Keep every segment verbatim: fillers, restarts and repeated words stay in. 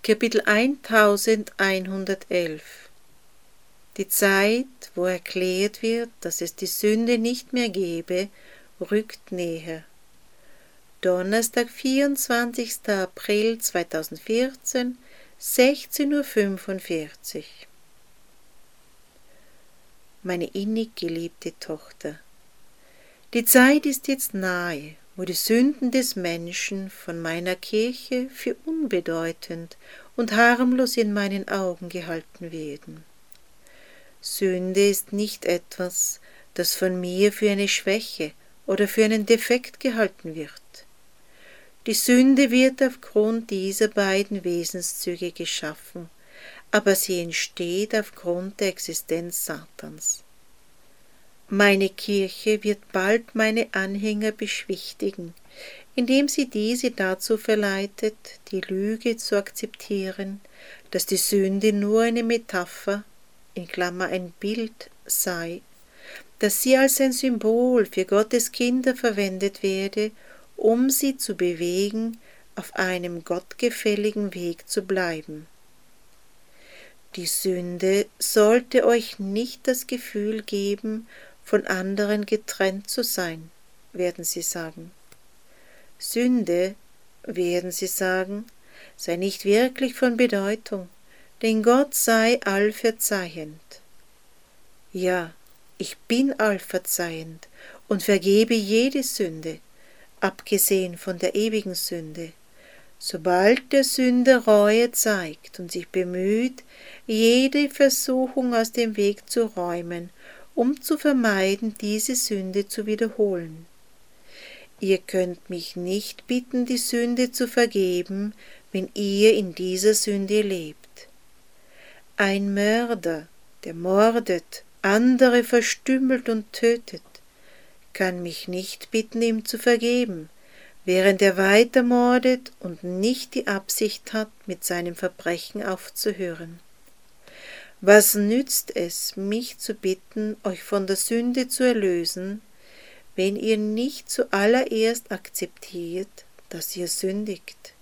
Kapitel elfhundertelf. Die Zeit, wo erklärt wird, dass es die Sünde nicht mehr gebe, rückt näher. Donnerstag, vierundzwanzigster April zweitausendvierzehn, sechzehn Uhr fünfundvierzig. Meine innig geliebte Tochter, die Zeit ist jetzt nahe, wo die Sünden des Menschen von meiner Kirche für unbedeutend und harmlos in meinen Augen gehalten werden. Sünde ist nicht etwas, das von mir für eine Schwäche oder für einen Defekt gehalten wird. Die Sünde wird aufgrund dieser beiden Wesenszüge geschaffen, aber sie entsteht aufgrund der Existenz Satans. Meine Kirche wird bald meine Anhänger beschwichtigen, indem sie diese dazu verleitet, die Lüge zu akzeptieren, dass die Sünde nur eine Metapher, in Klammer ein Bild, sei, dass sie als ein Symbol für Gottes Kinder verwendet werde, um sie zu bewegen, auf einem gottgefälligen Weg zu bleiben. Die Sünde sollte euch nicht das Gefühl geben, von anderen getrennt zu sein, werden sie sagen. Sünde, werden sie sagen, sei nicht wirklich von Bedeutung, denn Gott sei allverzeihend. Ja, ich bin allverzeihend und vergebe jede Sünde, abgesehen von der ewigen Sünde. Sobald der Sünder Reue zeigt und sich bemüht, jede Versuchung aus dem Weg zu räumen, um zu vermeiden, diese Sünde zu wiederholen. Ihr könnt mich nicht bitten, die Sünde zu vergeben, wenn ihr in dieser Sünde lebt. Ein Mörder, der mordet, andere verstümmelt und tötet, kann mich nicht bitten, ihm zu vergeben, während er weiter mordet und nicht die Absicht hat, mit seinem Verbrechen aufzuhören. Was nützt es, mich zu bitten, euch von der Sünde zu erlösen, wenn ihr nicht zuallererst akzeptiert, dass ihr sündigt?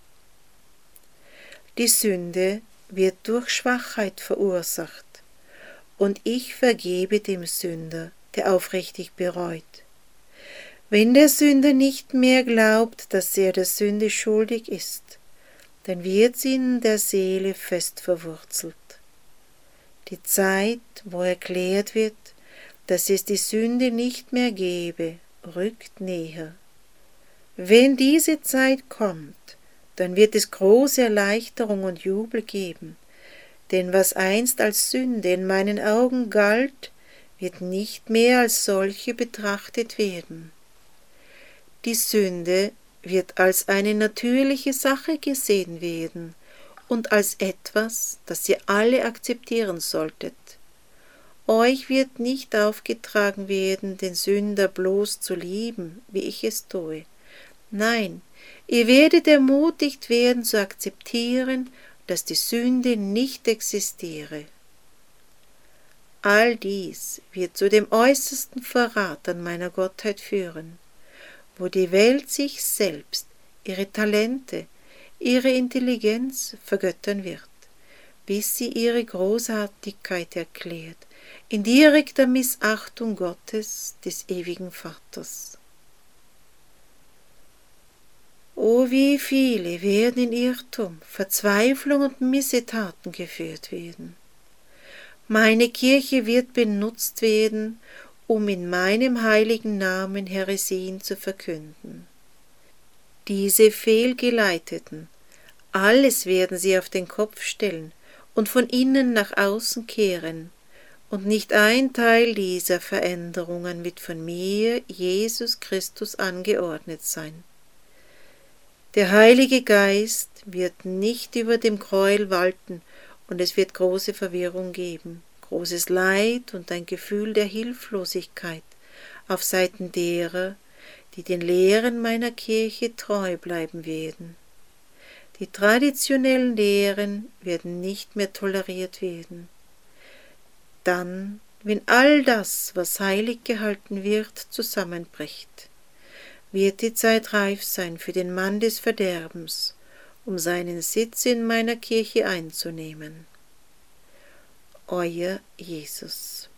Die Sünde wird durch Schwachheit verursacht, und ich vergebe dem Sünder, der aufrichtig bereut. Wenn der Sünder nicht mehr glaubt, dass er der Sünde schuldig ist, dann wird sie in der Seele fest verwurzelt. Die Zeit, wo erklärt wird, dass es die Sünde nicht mehr gebe, rückt näher. Wenn diese Zeit kommt, dann wird es große Erleichterung und Jubel geben, denn was einst als Sünde in meinen Augen galt, wird nicht mehr als solche betrachtet werden. Die Sünde wird als eine natürliche Sache gesehen werden und als etwas, das ihr alle akzeptieren solltet. Euch wird nicht aufgetragen werden, den Sünder bloß zu lieben, wie ich es tue. Nein, ihr werdet ermutigt werden zu akzeptieren, dass die Sünde nicht existiere. All dies wird zu dem äußersten Verrat an meiner Gottheit führen, wo die Welt sich selbst, ihre Talente, ihre Intelligenz vergöttern wird, bis sie ihre Großartigkeit erklärt, in direkter Missachtung Gottes, des ewigen Vaters. O wie viele werden in Irrtum, Verzweiflung und Missetaten geführt werden. Meine Kirche wird benutzt werden, um in meinem heiligen Namen Häresien zu verkünden. Diese Fehlgeleiteten, alles werden sie auf den Kopf stellen und von innen nach außen kehren, und nicht ein Teil dieser Veränderungen wird von mir, Jesus Christus, angeordnet sein. Der Heilige Geist wird nicht über dem Gräuel walten, und es wird große Verwirrung geben, großes Leid und ein Gefühl der Hilflosigkeit auf Seiten derer, die den Lehren meiner Kirche treu bleiben werden. Die traditionellen Lehren werden nicht mehr toleriert werden. Dann, wenn all das, was heilig gehalten wird, zusammenbricht, wird die Zeit reif sein für den Mann des Verderbens, um seinen Sitz in meiner Kirche einzunehmen. Euer Jesus.